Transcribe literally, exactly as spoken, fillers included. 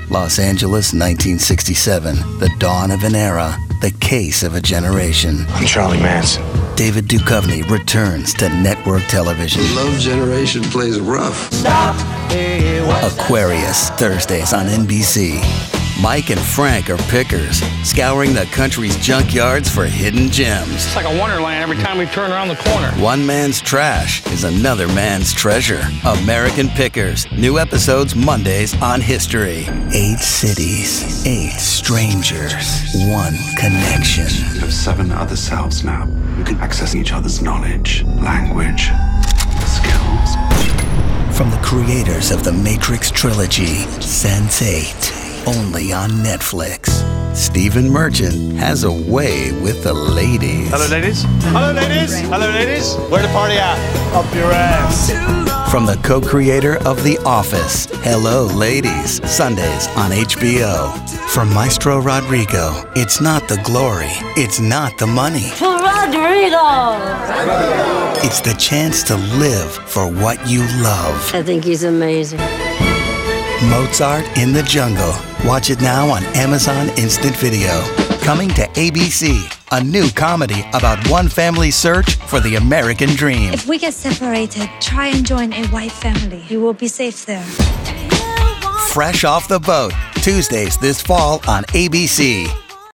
Los Angeles, nineteen sixty-seven. The dawn of an era. The case of a generation. I'm Charlie Manson. David Duchovny returns to network television. The Love Generation plays rough. Aquarius, Thursdays on N B C. Mike and Frank are pickers, scouring the country's junkyards for hidden gems. It's like a wonderland every time we turn around the corner. One man's trash is another man's treasure. American Pickers. New episodes Mondays on History. Eight cities, eight strangers, one connection. We have seven other selves now. We can access each other's knowledge, language, skills. From the creators of the Matrix trilogy, Sense eight. Only on Netflix. Stephen Merchant has a way with the ladies. Hello, ladies. Hello, ladies. Hello, ladies. Where the party at? Up your ass. From the co-creator of The Office, Hello, Ladies, Sundays on H B O. From Maestro Rodrigo, it's not the glory, it's not the money. For Rodrigo! It's the chance to live for what you love. I think he's amazing. Mozart in the Jungle. Watch it now on Amazon Instant Video. Coming to A B C, a new comedy about one family's search for the American dream. If we get separated, try and join a white family. You will be safe there. Fresh off the boat, Tuesdays this fall on A B C.